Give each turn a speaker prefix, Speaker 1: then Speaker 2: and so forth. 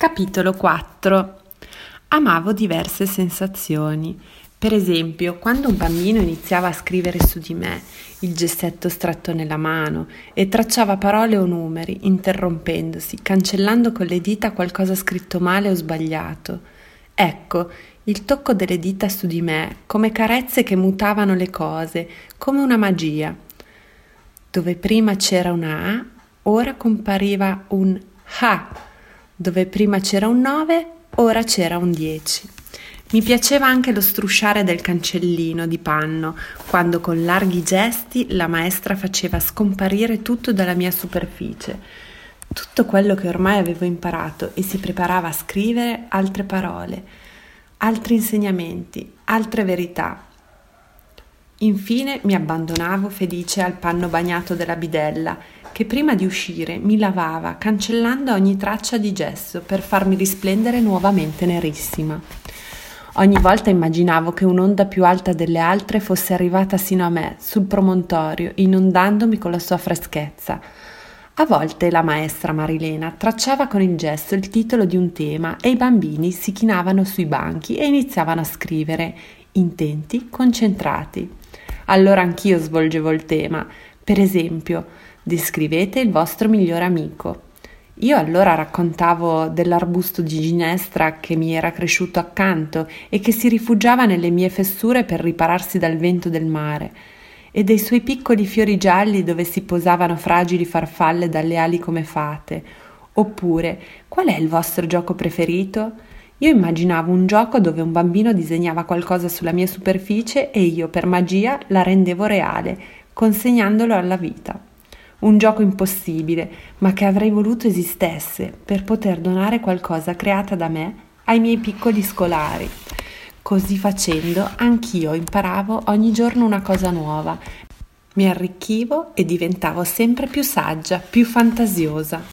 Speaker 1: Capitolo 4. Amavo diverse sensazioni. Per esempio, quando un bambino iniziava a scrivere su di me, il gessetto stretto nella mano, e tracciava parole o numeri, interrompendosi, cancellando con le dita qualcosa scritto male o sbagliato. Ecco, il tocco delle dita su di me, come carezze che mutavano le cose, come una magia. Dove prima c'era una A, ora compariva un H. Dove prima c'era un 9, ora c'era un 10. Mi piaceva anche lo strusciare del cancellino di panno, quando con larghi gesti la maestra faceva scomparire tutto dalla mia superficie, tutto quello che ormai avevo imparato, e si preparava a scrivere altre parole, altri insegnamenti, altre verità. Infine mi abbandonavo felice al panno bagnato della bidella, che prima di uscire mi lavava, cancellando ogni traccia di gesso per farmi risplendere nuovamente nerissima. Ogni volta immaginavo che un'onda più alta delle altre fosse arrivata sino a me, sul promontorio, inondandomi con la sua freschezza. A volte la maestra Marilena tracciava con il gesso il titolo di un tema e i bambini si chinavano sui banchi e iniziavano a scrivere, intenti, concentrati. Allora anch'io svolgevo il tema. Per esempio, descrivete il vostro migliore amico. Io allora raccontavo dell'arbusto di ginestra che mi era cresciuto accanto e che si rifugiava nelle mie fessure per ripararsi dal vento del mare, e dei suoi piccoli fiori gialli dove si posavano fragili farfalle dalle ali come fate. Oppure, qual è il vostro gioco preferito? Io immaginavo un gioco dove un bambino disegnava qualcosa sulla mia superficie e io, per magia, la rendevo reale, consegnandolo alla vita. Un gioco impossibile, ma che avrei voluto esistesse per poter donare qualcosa creata da me ai miei piccoli scolari. Così facendo, anch'io imparavo ogni giorno una cosa nuova. Mi arricchivo e diventavo sempre più saggia, più fantasiosa.